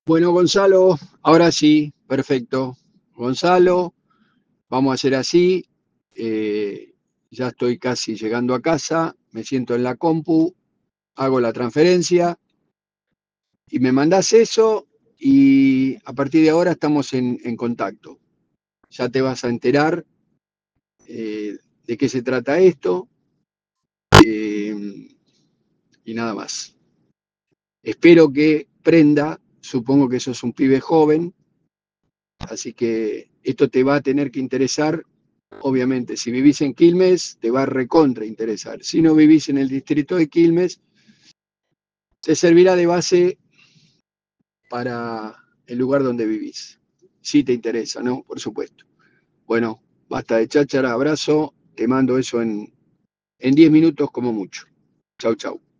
Bueno, Gonzalo, ahora sí, perfecto. Gonzalo, vamos a hacer así. eh, ya estoy casi llegando a casa, me siento en la compu, hago la transferencia y me mandás eso y a partir de ahora estamos en contacto. Ya te vas a enterar de qué se trata esto eh, y nada más. Espero que prenda, supongo que sos un pibe joven, así que esto te va a tener que interesar. Obviamente, si vivís en Quilmes, te va a recontra interesar. Si no vivís en el distrito de Quilmes, te servirá de base para el lugar donde vivís. Si te interesa, ¿no? Por supuesto. Bueno, basta de cháchara, abrazo, te mando eso en 10 minutos como mucho. Chau, chau.